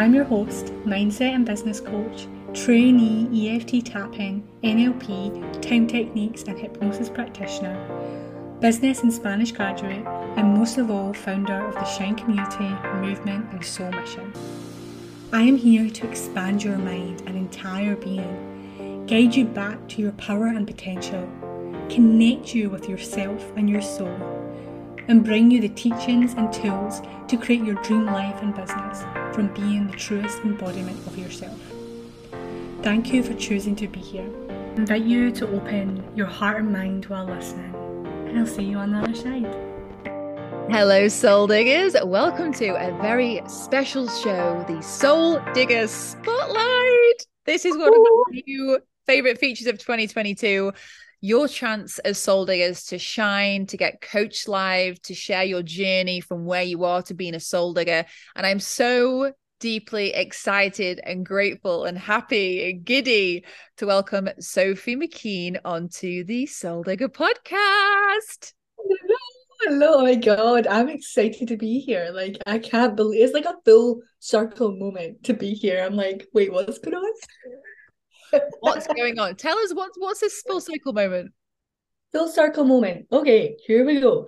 I'm your host, mindset and business coach, trainee EFT tapping, NLP, time techniques and hypnosis practitioner, business and Spanish graduate, and most of all, founder of the Shine Community, Movement and Soul Mission. I am here to expand your mind and entire being, guide you back to your power and potential, connect you with yourself and your soul, and bring you the teachings and tools to create your dream life and business from being the truest embodiment of yourself. Thank you for choosing to be here. I invite you to open your heart and mind while listening, and I'll see you on the other side. Hello, Soul Diggers. Welcome to a very special show, the Soul Diggers Spotlight. This is one of my new favorite features of 2022. Your chance as Soul Diggers to shine, to get coached live, to share your journey from where you are to being a Soul Digger. And I'm so deeply excited and grateful and happy and giddy to welcome Sophie McKean onto the Soul Digger podcast. Hello, oh my God, I'm excited to be here. Like, I can't believe it's like a full circle moment to be here. I'm like, wait, what's going on? What's going on? Tell us what's this full circle moment? Full circle moment. Okay, here we go.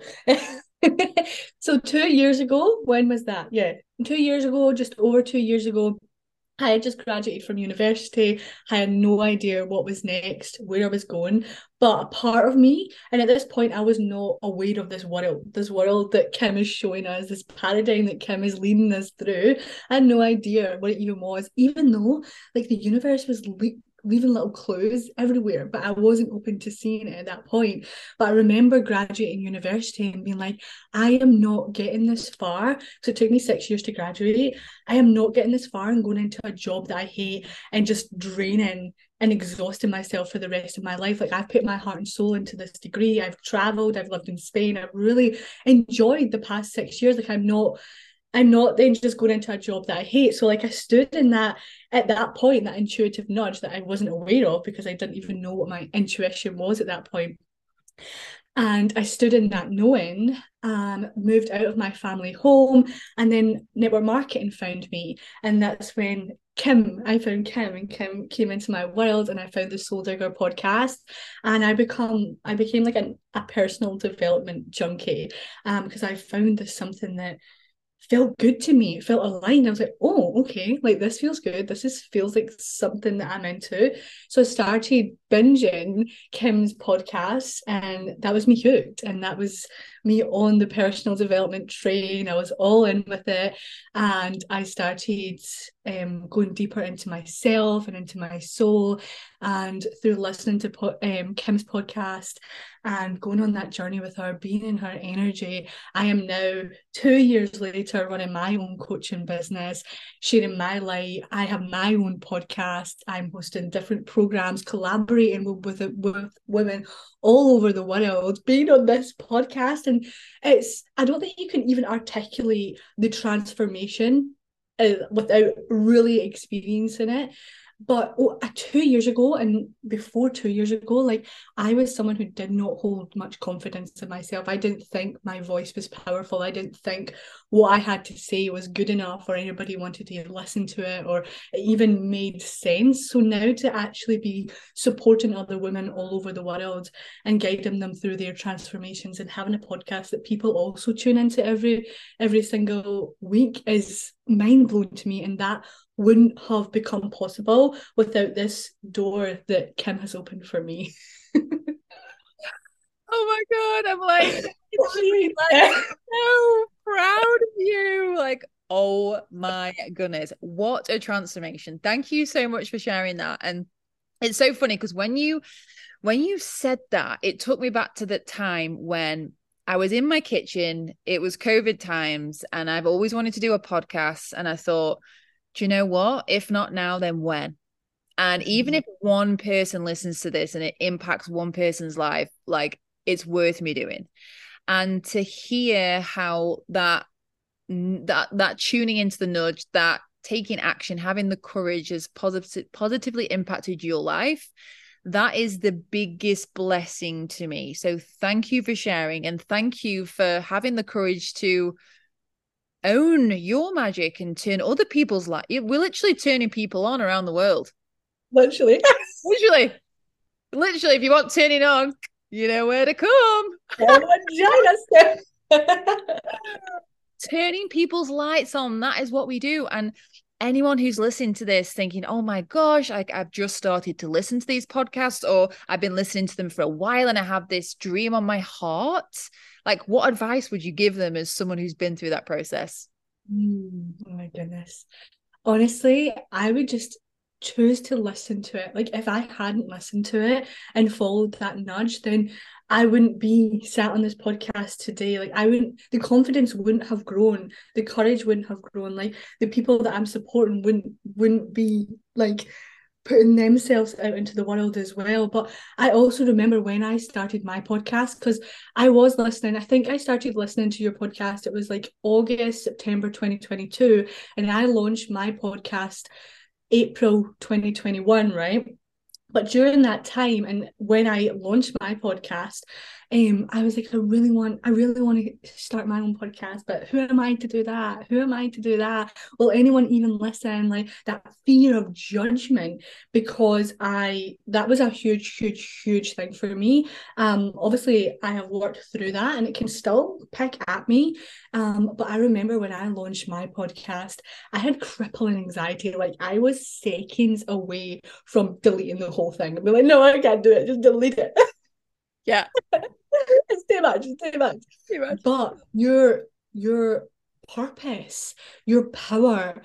So 2 years ago, when was that? Yeah, 2 years ago, just over 2 years ago, I had just graduated from university. I had no idea what was next, where I was going. But a part of me, and at this point, I was not aware of this world that Kim is showing us, this paradigm that Kim is leading us through. I had no idea what it even was, even though like the universe was leaving little clues everywhere, but I wasn't open to seeing it at that point. But I remember graduating university and being like, I am not getting this far. So it took me 6 years to graduate. I am not getting this far and going into a job that I hate and just draining and exhausting myself for the rest of my life. Like, I've put my heart and soul into this degree. I've traveled, I've lived in Spain. I've really enjoyed the past 6 years. Like, I'm not then just going into a job that I hate. So like I stood in that at that point, that intuitive nudge that I wasn't aware of because I didn't even know what my intuition was at that point. And I stood in that knowing, moved out of my family home, and then network marketing found me. And that's when I found Kim, and Kim came into my world, and I found the Soul Digger podcast. And I became like a personal development junkie, because I found this something that felt good to me. It felt aligned. I was like, oh, okay, like this feels good. Feels like something that I'm into. So I started binging Kim's podcast, and that was me hooked. And that was me on the personal development train. I was all in with it. And I started going deeper into myself and into my soul. And through listening to Kim's podcast and going on that journey with her, being in her energy, I am now 2 years later running my own coaching business, sharing my light. I have my own podcast. I'm hosting different programs, collaborating with women all over the world, being on this podcast. And I don't think you can even articulate the transformation without really experiencing it. But 2 years ago, and before 2 years ago, like, I was someone who did not hold much confidence in myself. I didn't think my voice was powerful. I didn't think what I had to say was good enough, or anybody wanted to listen to it, or it even made sense. So now to actually be supporting other women all over the world and guiding them through their transformations, and having a podcast that people also tune into every single week is mind blowing to me. And that wouldn't have become possible without this door that Kim has opened for me. Oh my God, I'm like so proud of you. Like, oh my goodness, what a transformation. Thank you so much for sharing that. And it's so funny because when you said that, it took me back to the time when I was in my kitchen. It was COVID times, and I've always wanted to do a podcast. And I thought, do you know what? If not now, then when? And even if one person listens to this and it impacts one person's life, like, it's worth me doing. And to hear how that tuning into the nudge, that taking action, having the courage has positively impacted your life, that is the biggest blessing to me. So thank you for sharing, and thank you for having the courage to own your magic and turn other people's light. We're literally turning people on around the world. Literally. Literally, if you want turning on, you know where to come. Join us. Turning people's lights on, that is what we do. And anyone who's listening to this thinking, oh my gosh, I've just started to listen to these podcasts, or I've been listening to them for a while and I have this dream on my heart, like what advice would you give them as someone who's been through that process? Oh my goodness. Honestly, I would just choose to listen to it. Like if I hadn't listened to it and followed that nudge, then I wouldn't be sat on this podcast today. Like the confidence wouldn't have grown, the courage wouldn't have grown. Like the people that I'm supporting wouldn't be like putting themselves out into the world as well. But I also remember when I started my podcast, because I was listening, I think I started listening to your podcast, it was like August, September 2022, and I launched my podcast April 2021, right? But during that time, and when I launched my podcast, I was like, I really want to start my own podcast, but who am I to do that? Who am I to do that? Will anyone even listen? Like that fear of judgment, because that was a huge thing for me. Obviously I have worked through that and it can still pick at me. But I remember when I launched my podcast, I had crippling anxiety. Like I was seconds away from deleting the whole thing and be like, no, I can't do it. Just delete it. Yeah. It's too much. But your purpose, your power,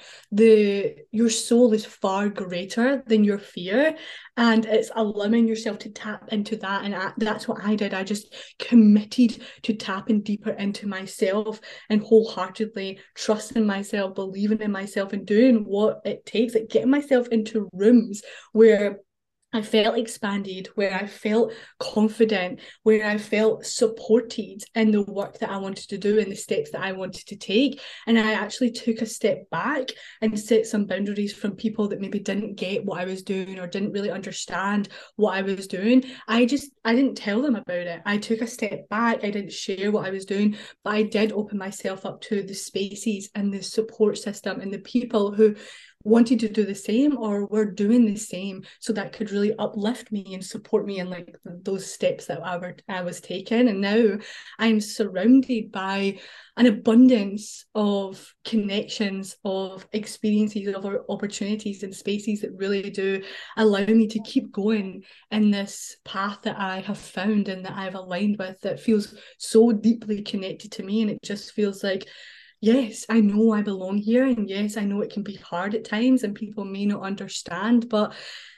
your soul is far greater than your fear, and it's allowing yourself to tap into that. And that's what I did. I just committed to tapping deeper into myself and wholeheartedly trusting myself, believing in myself, and doing what it takes, like getting myself into rooms where I felt expanded, where I felt confident, where I felt supported in the work that I wanted to do and the steps that I wanted to take. And I actually took a step back and set some boundaries from people that maybe didn't get what I was doing or didn't really understand what I was doing. I didn't tell them about it. I took a step back. I didn't share what I was doing, but I did open myself up to the spaces and the support system and the people who wanted to do the same or were doing the same, so that could really uplift me and support me in like those steps that I was taking. And now I'm surrounded by an abundance of connections, of experiences, of opportunities and spaces that really do allow me to keep going in this path that I have found and that I've aligned with, that feels so deeply connected to me. And it just feels like, yes, I know I belong here, and yes, I know it can be hard at times and people may not understand, but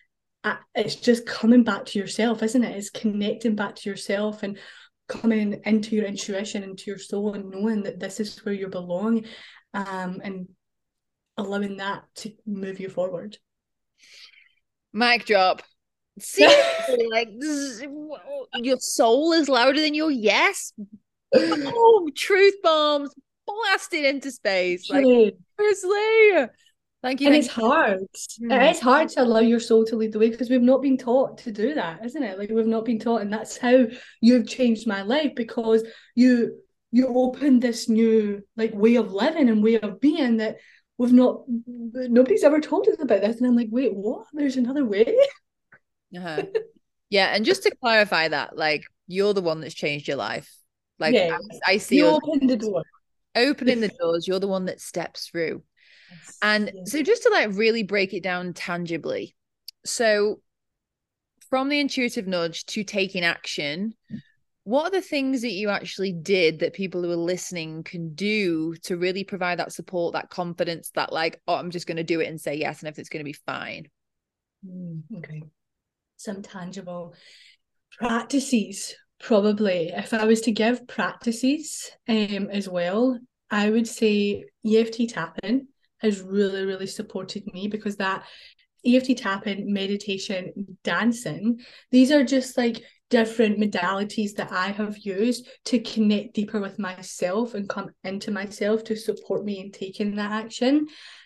it's just coming back to yourself, isn't it? It's connecting back to yourself and coming into your intuition, into your soul, and knowing that this is where you belong, and allowing that to move you forward. Mic drop. Seriously, like your soul is louder than your yes. Oh, truth bombs blasted into space. Like seriously. Thank you. And it's hard. It's hard to allow your soul to lead the way, because we've not been taught to do that, isn't it? Like we've not been taught, and that's how you've changed my life, because you opened this new like way of living and way of being that nobody's ever told us about this. And I'm like, wait, what? There's another way? Yeah, and just to clarify that, like you're the one that's changed your life. Like yeah. I see you opened the door. Opening the doors, you're the one that steps through. Yes. And so just to like really break it down tangibly, so from the intuitive nudge to taking action, what are the things that you actually did that people who are listening can do to really provide that support, that confidence, that like, oh, I'm just going to do it and say yes and everything's going to be fine? Okay. Some tangible practices. Probably, if I was to give practices as well, I would say EFT tapping has really supported me, because that EFT tapping, meditation, dancing, these are just like different modalities that I have used to connect deeper with myself and come into myself to support me in taking that action.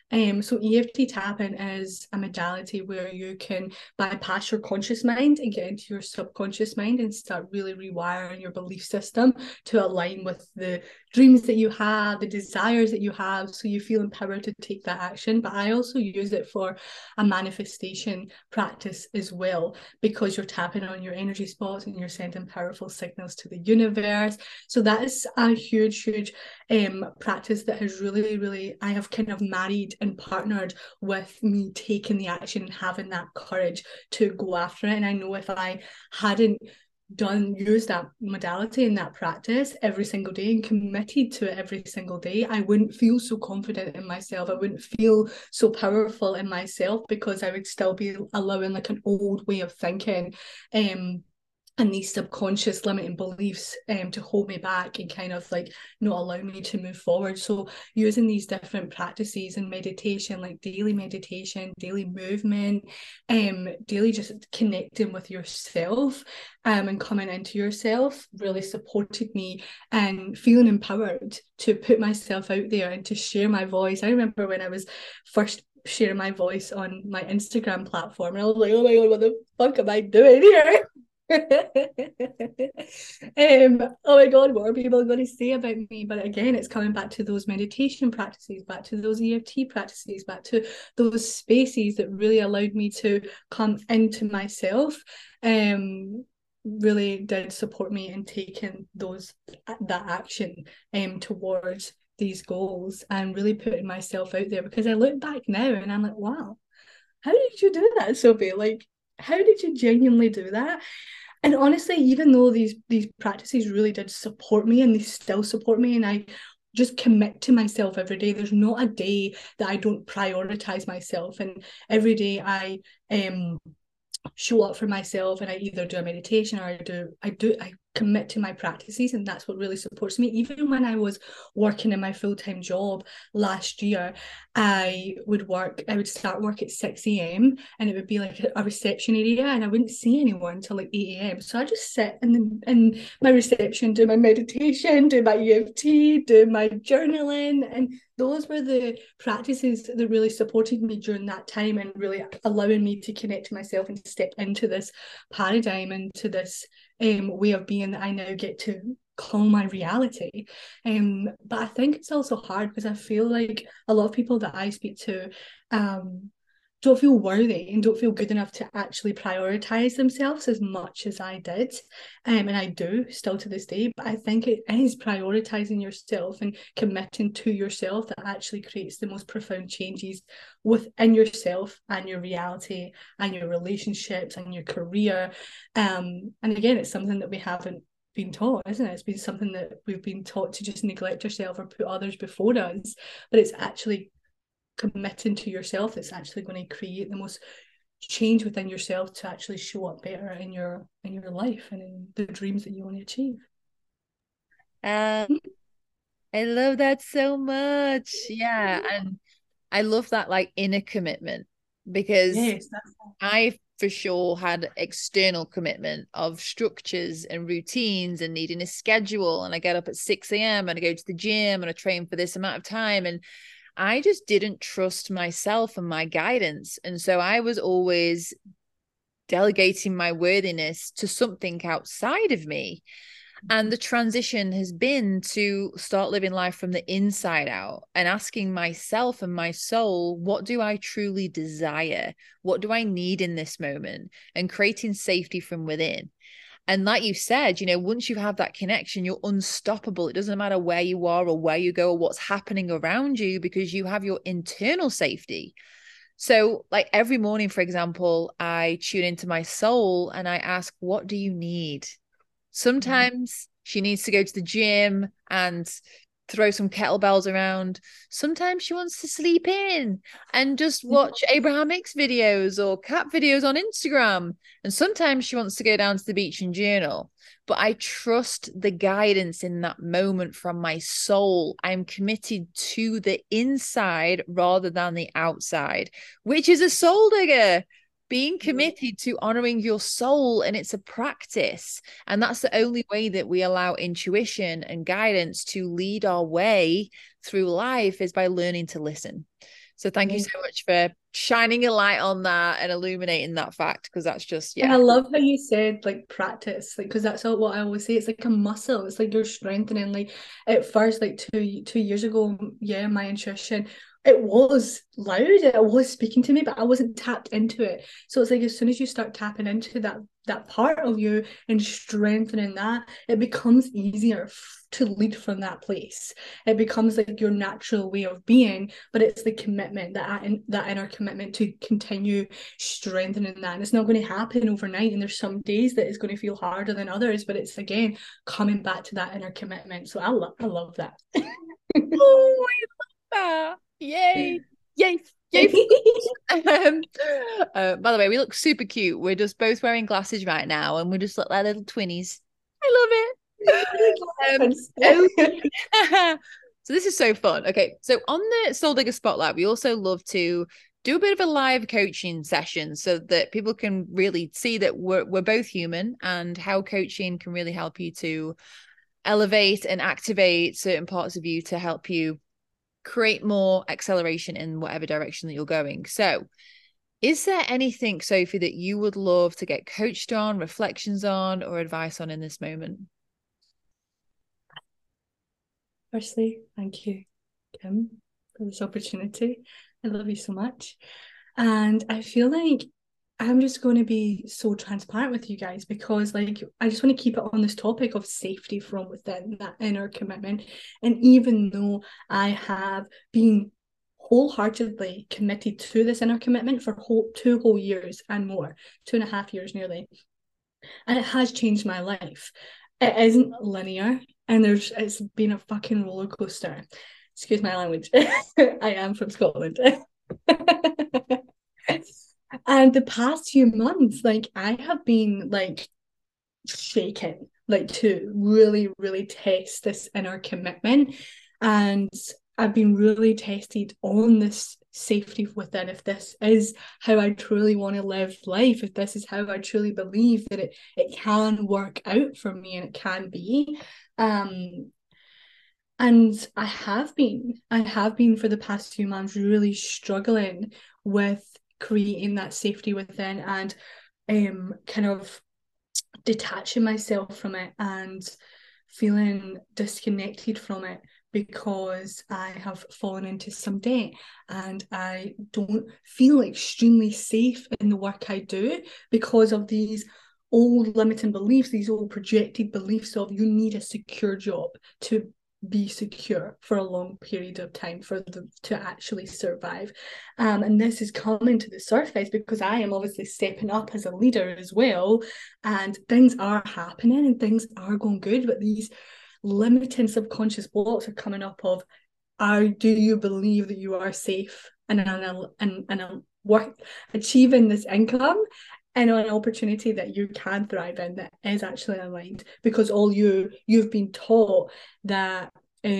So EFT tapping is a modality where you can bypass your conscious mind and get into your subconscious mind and start really rewiring your belief system to align with the dreams that you have, the desires that you have, so you feel empowered to take that action. But I also use it for a manifestation practice as well, because you're tapping on your energy spots and you're sending powerful signals to the universe. So that is a huge practice that has really I have kind of married and partnered with me taking the action and having that courage to go after it. And I know if I hadn't use that modality and that practice every single day and committed to it every single day, I wouldn't feel so confident in myself. I wouldn't feel so powerful in myself, because I would still be allowing like an old way of thinking and these subconscious limiting beliefs to hold me back and kind of like not allow me to move forward. So using these different practices and meditation, like daily meditation, daily movement, daily just connecting with yourself and coming into yourself, really supported me and feeling empowered to put myself out there and to share my voice. I remember when I was first sharing my voice on my Instagram platform, and I was like, oh my God, what the fuck am I doing here? Oh my God, what are people going to say about me? But again, it's coming back to those meditation practices, back to those EFT practices, back to those spaces that really allowed me to come into myself. Really did support me in taking that action towards these goals and really putting myself out there. Because I look back now and I'm like, wow, how did you do that, Sophie? Like, how did you genuinely do that? And honestly, even though these practices really did support me and they still support me, and I just commit to myself every day, there's not a day that I don't prioritize myself. And every day I show up for myself, and I either do a meditation or I commit to my practices, and that's what really supports me. Even when I was working in my full-time job last year, I would start work at 6 a.m. and it would be like a reception area, and I wouldn't see anyone until like 8 a.m. So I just sit in my reception, do my meditation, do my EFT, do my journaling, and those were the practices that really supported me during that time and really allowing me to connect to myself and step into this paradigm, into this way of being that I now get to call my reality. But I think it's also hard because I feel like a lot of people that I speak to don't feel worthy and don't feel good enough to actually prioritize themselves as much as I did. And I do still to this day, but I think it is prioritizing yourself and committing to yourself that actually creates the most profound changes within yourself and your reality and your relationships and your career. And again, it's something that we haven't been taught, isn't it? It's been something that we've been taught to just neglect ourselves or put others before us, but it's actually committing to yourself that's actually going to create the most change within yourself to actually show up better in your life and in the dreams that you want to achieve. I love that so much. Yeah, and I love that like inner commitment, because yes, I for sure had external commitment of structures and routines and needing a schedule, and I get up at 6 a.m. and I go to the gym and I train for this amount of time, and I just didn't trust myself and my guidance. And so I was always delegating my worthiness to something outside of me. And the transition has been to start living life from the inside out and asking myself and my soul, what do I truly desire? What do I need in this moment? And creating safety from within. And like you said, you know, once you have that connection, you're unstoppable. It doesn't matter where you are or where you go or what's happening around you, because you have your internal safety. So like every morning, for example, I tune into my soul and I ask, what do you need? Sometimes she needs to go to the gym and throw some kettlebells around. Sometimes she wants to sleep in and just watch Abraham Hicks videos or cat videos on Instagram. And sometimes she wants to go down to the beach and journal. But I trust the guidance in that moment from my soul. I'm committed to the inside rather than the outside, which is a soul digger. Being committed to honoring your soul, and it's a practice. And that's the only way that we allow intuition and guidance to lead our way through life, is by learning to listen. So thank you so much for shining a light on that and illuminating that fact, because that's just, And I love how you said like practice, like because that's all what I always say. It's like a muscle. It's like you're strengthening. Like at first, like two years ago, yeah, my intuition, it was loud. It was speaking to me, but I wasn't tapped into it. So it's like as soon as you start tapping into that part of you and strengthening that, it becomes easier to lead from that place. It becomes like your natural way of being, but it's the commitment, that inner commitment to continue strengthening that. And it's not going to happen overnight, and there's some days that it's going to feel harder than others, but it's again coming back to that inner commitment. So I love that. Oh, I love that. Yay. Yay. Yay. By the way, we look super cute. We're just both wearing glasses right now, and we just look like little twinnies. I love it. So this is so fun. Okay, so on the Soul Digger Spotlight, we also love to do a bit of a live coaching session so that people can really see that we're both human, and how coaching can really help you to elevate and activate certain parts of you to help you create more acceleration in whatever direction that you're going. So is there anything, Sophie, that you would love to get coached on, reflections on, or advice on in this moment? Firstly, thank you, Kim, for this opportunity. I love you so much. And I feel like I'm just going to be so transparent with you guys, because like I just want to keep it on this topic of safety from within, that inner commitment. And even though I have been wholeheartedly committed to this inner commitment for 2 whole years and more, 2.5 years nearly, and it has changed my life. It isn't linear, and it's been a fucking roller coaster. Excuse my language. I am from Scotland. And the past few months, like I have been like shaken, like to really, really test this inner commitment. And I've been really tested on this safety within, if this is how I truly want to live life, if this is how I truly believe that it can work out for me and it can be. And I have been for the past few months really struggling with creating that safety within, and kind of detaching myself from it and feeling disconnected from it, because I have fallen into some debt and I don't feel extremely safe in the work I do because of these old limiting beliefs, these old projected beliefs of you need a secure job to be secure for a long period of time for them to actually survive. And this is coming to the surface because I am obviously stepping up as a leader as well, and things are happening and things are going good, but these limiting subconscious blocks are coming up of, do you believe that you are safe and work achieving this income and an opportunity that you can thrive in that is actually aligned, because you've been taught that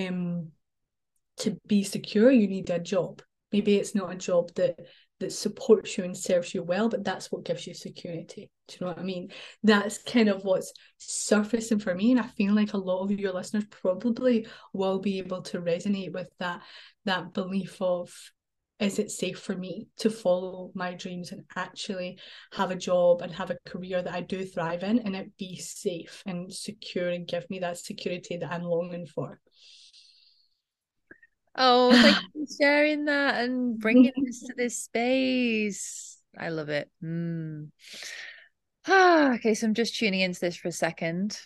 to be secure you need a job. Maybe it's not a job that supports you and serves you well, but that's what gives you security. Do you know what I mean? That's kind of what's surfacing for me, and I feel like a lot of your listeners probably will be able to resonate with that belief of, is it safe for me to follow my dreams and actually have a job and have a career that I do thrive in, and it be safe and secure and give me that security that I'm longing for? Oh, thank you for sharing that and bringing this to this space. I love it. Okay, so I'm just tuning into this for a second.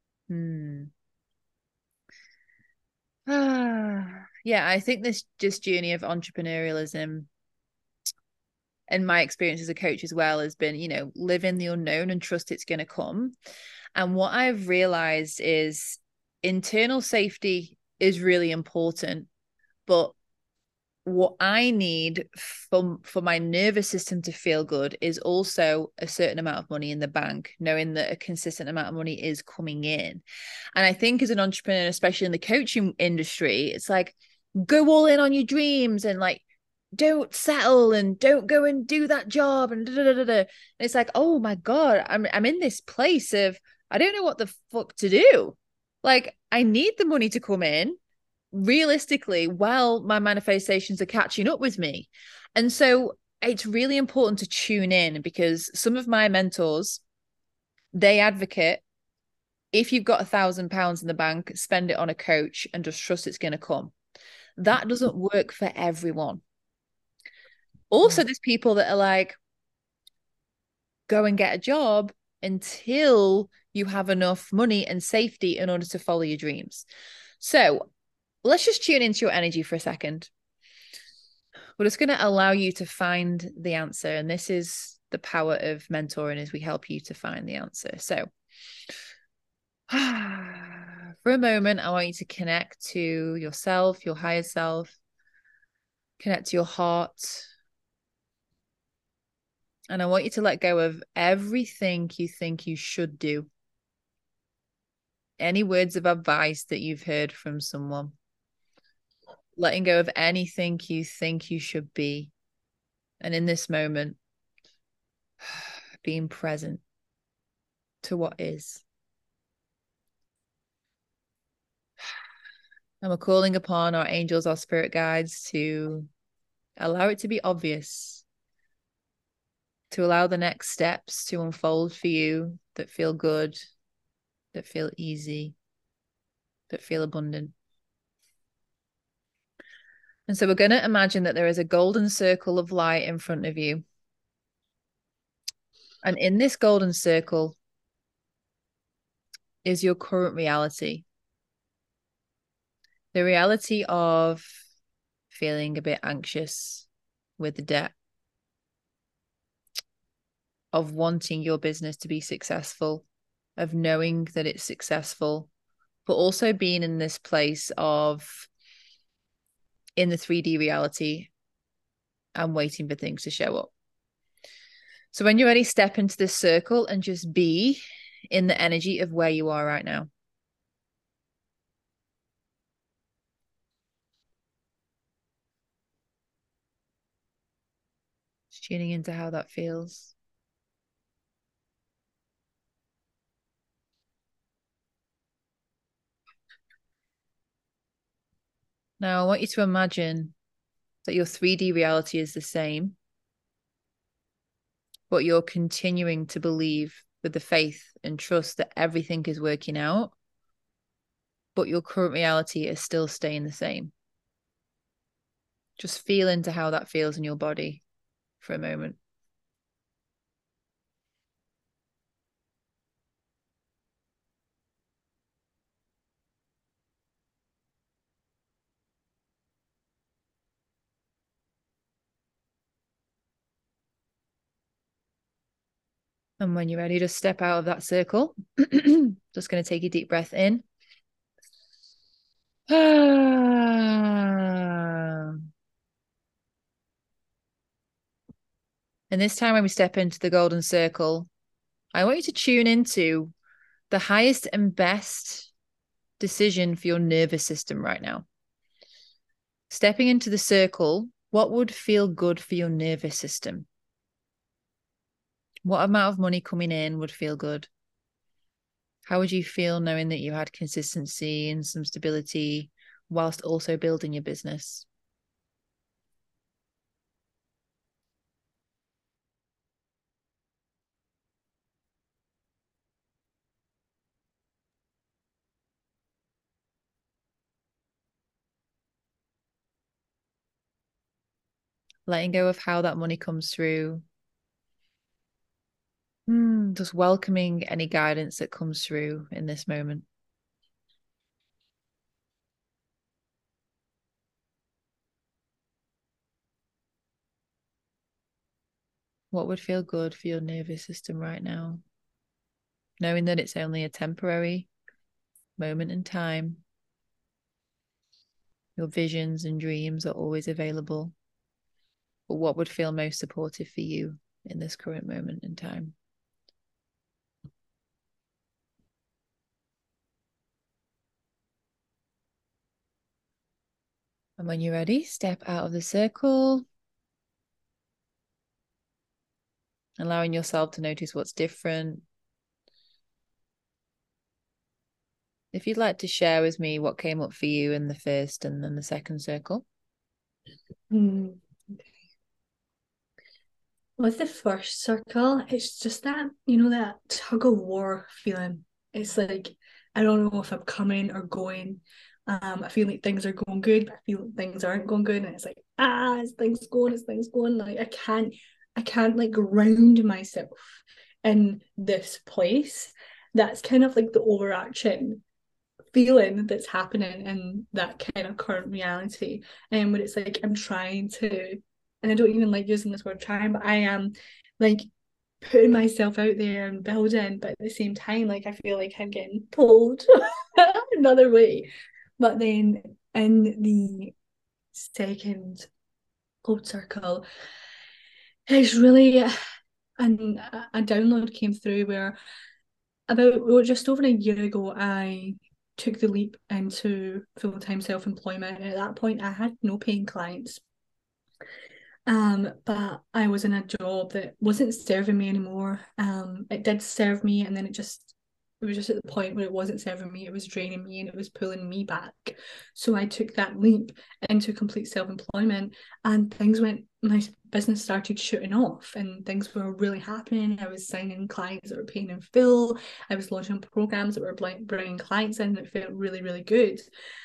Yeah, I think this just journey of entrepreneurialism, and my experience as a coach as well, has been, live in the unknown and trust it's going to come. And what I've realized is internal safety is really important, but what I need for my nervous system to feel good is also a certain amount of money in the bank, knowing that a consistent amount of money is coming in. And I think as an entrepreneur, especially in the coaching industry, it's like, go all in on your dreams and like, don't settle and don't go and do that job and And it's like, oh my God, I'm in this place of, I don't know what the fuck to do. Like, I need the money to come in, realistically, well, my manifestations are catching up with me. And so it's really important to tune in, because some of my mentors, they advocate, if you've got £1,000 in the bank, spend it on a coach and just trust it's going to come. That doesn't work for everyone. Also, there's people that are like, go and get a job until you have enough money and safety in order to follow your dreams. So let's just tune into your energy for a second. We're just going to allow you to find the answer. And this is the power of mentoring, is we help you to find the answer. So for a moment, I want you to connect to yourself, your higher self, connect to your heart. And I want you to let go of everything you think you should do. Any words of advice that you've heard from someone. Letting go of anything you think you should be. And in this moment, being present to what is. And we're calling upon our angels, our spirit guides, to allow it to be obvious, to allow the next steps to unfold for you that feel good, that feel easy, that feel abundant. And so we're going to imagine that there is a golden circle of light in front of you. And in this golden circle is your current reality. The reality of feeling a bit anxious with the debt, of wanting your business to be successful, of knowing that it's successful, but also being in this place of, in the 3D reality, and waiting for things to show up. So when you're ready, step into this circle and just be in the energy of where you are right now. Just tuning into how that feels. Now, I want you to imagine that your 3D reality is the same, but you're continuing to believe with the faith and trust that everything is working out, but your current reality is still staying the same. Just feel into how that feels in your body for a moment. And when you're ready to step out of that circle, just going to take a deep breath in. And this time when we step into the golden circle, I want you to tune into the highest and best decision for your nervous system right now. Stepping into the circle, what would feel good for your nervous system? What amount of money coming in would feel good? How would you feel knowing that you had consistency and some stability whilst also building your business? Letting go of how that money comes through. Just welcoming any guidance that comes through in this moment. What would feel good for your nervous system right now? Knowing that it's only a temporary moment in time. Your visions and dreams are always available. But what would feel most supportive for you in this current moment in time? And when you're ready, step out of the circle, allowing yourself to notice what's different. If you'd like to share with me what came up for you in the first and then the second circle. Hmm. With the first circle, it's just that, that tug of war feeling. It's like, I don't know if I'm coming or going. I feel like things are going good, but I feel like things aren't going good. And it's like, is things going, is things going? Like I can't like ground myself in this place. That's kind of like the overarching feeling that's happening in that kind of current reality. And when it's like I'm trying to, and I don't even like using this word trying, but I am like putting myself out there and building, but at the same time, like I feel like I'm getting pulled another way. But then in the second gold circle, it's really and a download came through where about just over a year ago, I took the leap into full-time self-employment. And at that point, I had no paying clients. But I was in a job that wasn't serving me anymore. It did serve me, and then it was just at the point where it wasn't serving me, it was draining me and it was pulling me back. So I took that leap into complete self-employment, and my business started shooting off and things were really happening. I was signing clients that were paying in full. I was launching programs that were bringing clients in, and it felt really, really good.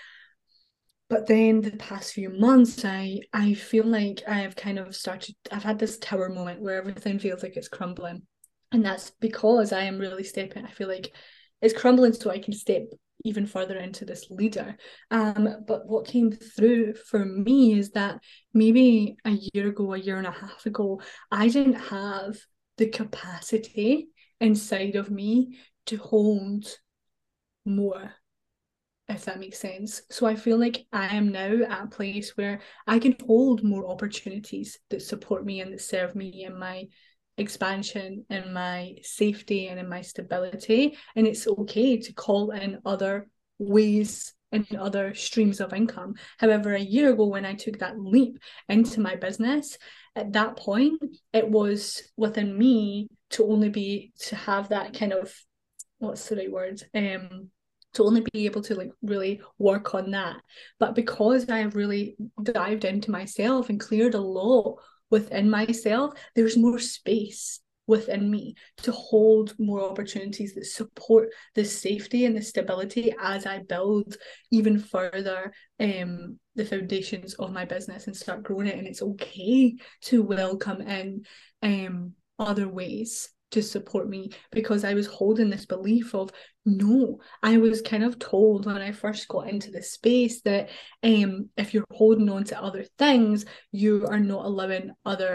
But then the past few months, I feel like I've had this tower moment where everything feels like it's crumbling. And that's because I am really stepping, I feel like it's crumbling so I can step even further into this leader. But what came through for me is that maybe a year ago, a year and a half ago, I didn't have the capacity inside of me to hold more, if that makes sense. So I feel like I am now at a place where I can hold more opportunities that support me and that serve me in my expansion, in my safety, and in my stability. And it's okay to call in other ways and other streams of income. However, a year ago, when I took that leap into my business, at that point, it was within me to have that kind of, what's the right word? To only be able to like really work on that. But because I have really dived into myself and cleared a lot within myself, there's more space within me to hold more opportunities that support the safety and the stability as I build even further the foundations of my business and start growing it. And it's okay to welcome in other ways to support me, because I was holding this belief of no. I was kind of told when I first got into this space that if you're holding on to other things, you're not allowing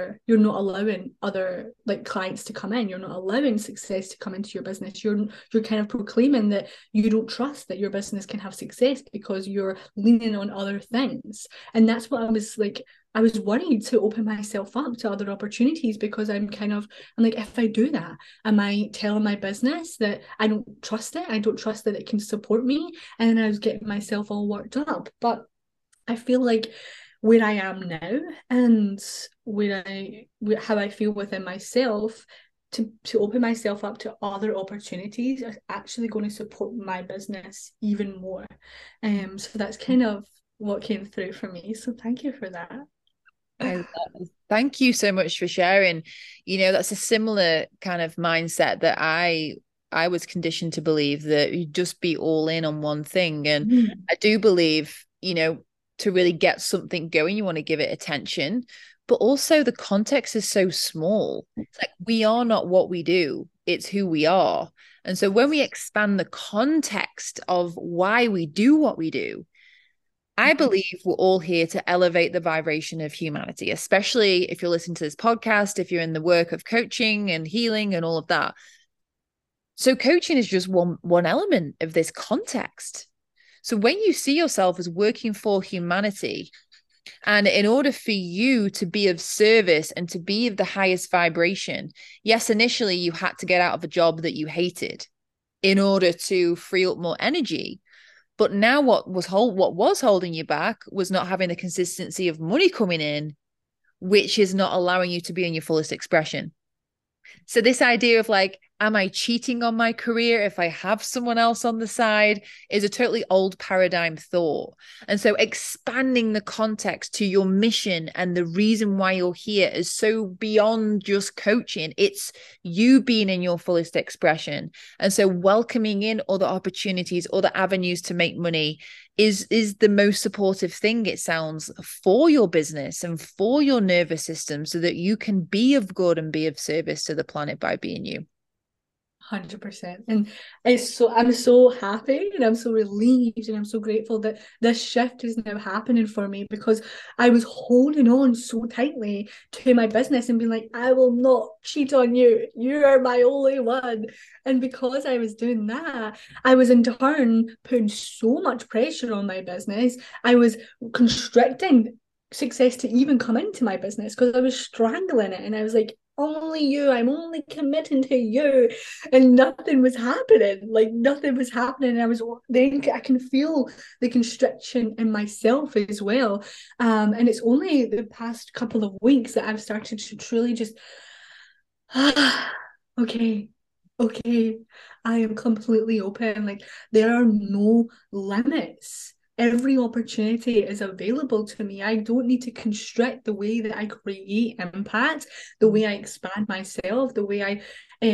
other like clients to come in. You're not allowing success to come into your business. You're kind of proclaiming that you don't trust that your business can have success because you're leaning on other things. And that's what I was worried to open myself up to other opportunities, because I'm like, if I do that, am I telling my business that I don't trust it? I don't trust that it can support me. And then I was getting myself all worked up. But I feel like where I am now and how I feel within myself, to open myself up to other opportunities is actually going to support my business even more. So that's kind of what came through for me. So thank you for that. Thank you so much for sharing. That's a similar kind of mindset that I was conditioned to believe, that you just be all in on one thing. And I do believe, to really get something going, you want to give it attention, but also the context is so small. It's like, we are not what we do, it's who we are. And so when we expand the context of why we do what we do, I believe we're all here to elevate the vibration of humanity, especially if you're listening to this podcast, if you're in the work of coaching and healing and all of that. So coaching is just one element of this context. So when you see yourself as working for humanity, and in order for you to be of service and to be of the highest vibration, yes, initially you had to get out of a job that you hated in order to free up more energy. But now what was holding you back was not having the consistency of money coming in, which is not allowing you to be in your fullest expression. So this idea of like, Am I cheating on my career if I have someone else on the side? Is a totally old paradigm thought. And so expanding the context to your mission and the reason why you're here is so beyond just coaching. It's you being in your fullest expression. And so welcoming in other opportunities, other avenues to make money is the most supportive thing, it sounds, for your business and for your nervous system, so that you can be of good and be of service to the planet by being you. 100%. And I'm so happy and I'm so relieved and I'm so grateful that this shift is now happening for me, because I was holding on so tightly to my business and being like, I will not cheat on you. You are my only one. And because I was doing that, I was in turn putting so much pressure on my business. I was constricting success to even come into my business because I was strangling it. And I was like, only you, I'm only committing to you, and nothing was happening. Like nothing was happening. And I can feel the constriction in myself as well. And it's only the past couple of weeks that I've started to truly just okay, I am completely open. Like there are no limits. Every opportunity is available to me. I don't need to constrict the way that I create impact, the way I expand myself, the way I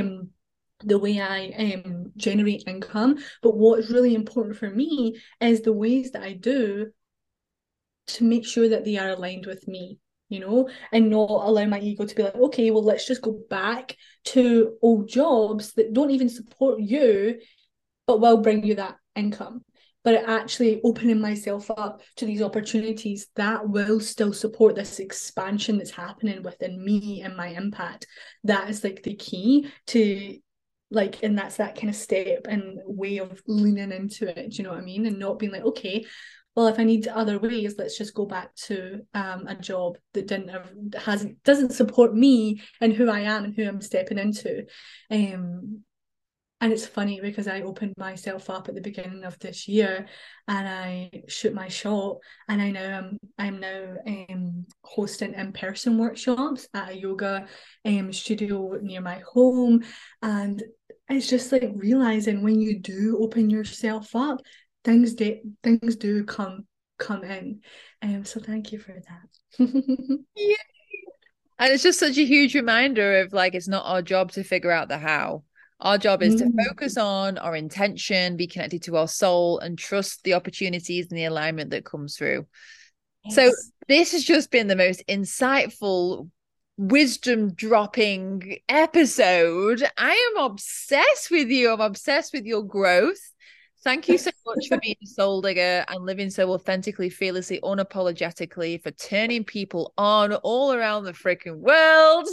generate income. But what's really important for me is the ways that I do to make sure that they are aligned with me, and not allow my ego to be like, okay, well, let's just go back to old jobs that don't even support you, but will bring you that income. But actually opening myself up to these opportunities that will still support this expansion that's happening within me and my impact. That is like the key to and that's that kind of step and way of leaning into it. Do you know what I mean? And not being like, okay, well, if I need other ways, let's just go back to a job that doesn't support me and who I am and who I'm stepping into. And it's funny because I opened myself up at the beginning of this year and I shoot my shot, and I'm now hosting in-person workshops at a yoga studio near my home. And it's just like realizing when you do open yourself up, things do come in. So thank you for that. Yeah. And it's just such a huge reminder of like, it's not our job to figure out the how. Our job is to focus on our intention, be connected to our soul, and trust the opportunities and the alignment that comes through. Yes. So this has just been the most insightful, wisdom dropping episode. I am obsessed with you. I'm obsessed with your growth. Thank you so much for being a soul digger and living so authentically, fearlessly, unapologetically, for turning people on all around the freaking world.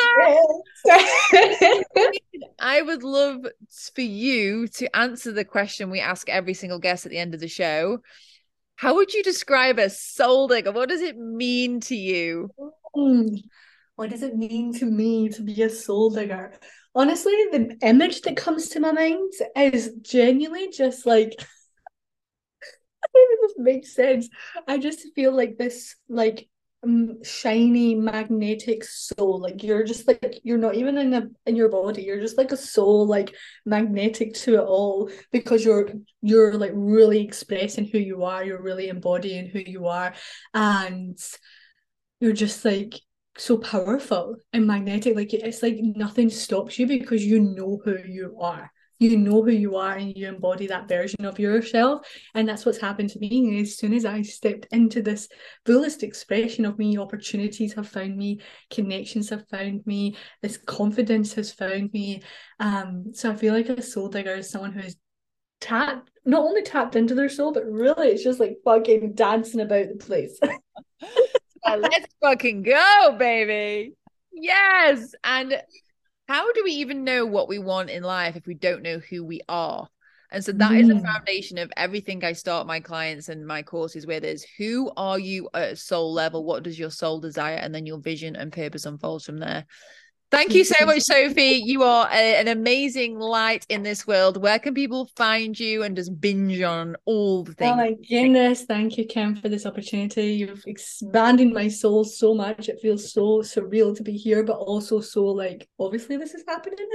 I would love for you to answer the question we ask every single guest at the end of the show. How would you describe a soul digger? What does it mean to you? What does it mean to me to be a soul digger? Honestly, the image that comes to my mind is genuinely just like, I don't even know if it makes sense. I just feel like this shiny magnetic soul. Like you're just like, you're not even in your body, you're just like a soul, like magnetic to it all, because you're like really expressing who you are, you're really embodying who you are, and you're just like so powerful and magnetic. Like it's like nothing stops you because you know who you are. You know who you are and you embody that version of yourself. And that's what's happened to me. As soon as I stepped into this fullest expression of me, opportunities have found me, connections have found me, this confidence has found me. So I feel like a soul digger is someone who is not only tapped into their soul, but really it's just like fucking dancing about the place. Let's fucking go, baby. Yes. And how do we even know what we want in life if we don't know who we are? And so that is the foundation of everything I start my clients and my courses with, is who are you at a soul level? What does your soul desire? And then your vision and purpose unfolds from there. Thank you so much, Sophie. You are an amazing light in this world. Where can people find you and just binge on all the things? Oh my goodness. Thank you, Kim, for this opportunity. You've expanded my soul so much. It feels so surreal to be here, but also so like, obviously this is happening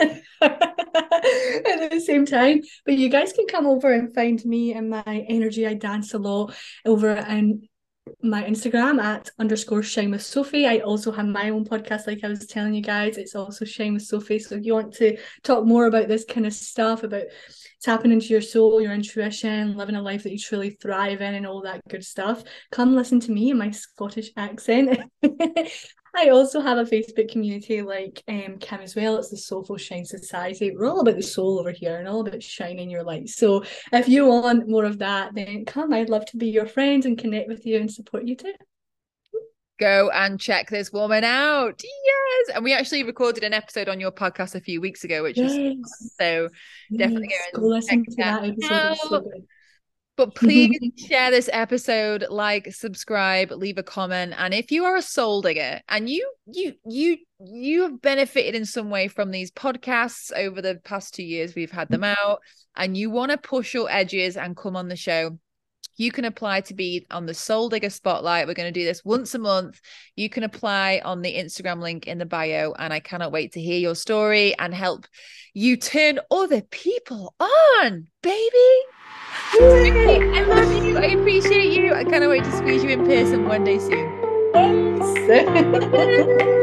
at the same time. But you guys can come over and find me and my energy. I dance a lot over and my Instagram at _Shine with Sophie. I also have my own podcast, like I was telling you guys. It's also Shine with Sophie. So if you want to talk more about this kind of stuff, about tapping into your soul, your intuition, living a life that you truly thrive in and all that good stuff, come listen to me in my Scottish accent. I also have a Facebook community like Kim as well. It's the Soulful Shine Society. We're all about the soul over here and all about shining your light. So if you want more of that, then come. I'd love to be your friend and connect with you and support you too. Go and check this woman out. Yes. And we actually recorded an episode on your podcast a few weeks ago, which was fun. So definitely go listen to that episode. It was so good. But please share this episode, like, subscribe, leave a comment. And if you are a soul digger and you have benefited in some way from these podcasts over the past 2 years, we've had them out, and you want to push your edges and come on the show, you can apply to be on the Soul Digger Spotlight. We're going to do this once a month. You can apply on the Instagram link in the bio, and I cannot wait to hear your story and help you turn other people on, baby. I love you. I appreciate you. I cannot wait to squeeze you in person one day soon. Thanks.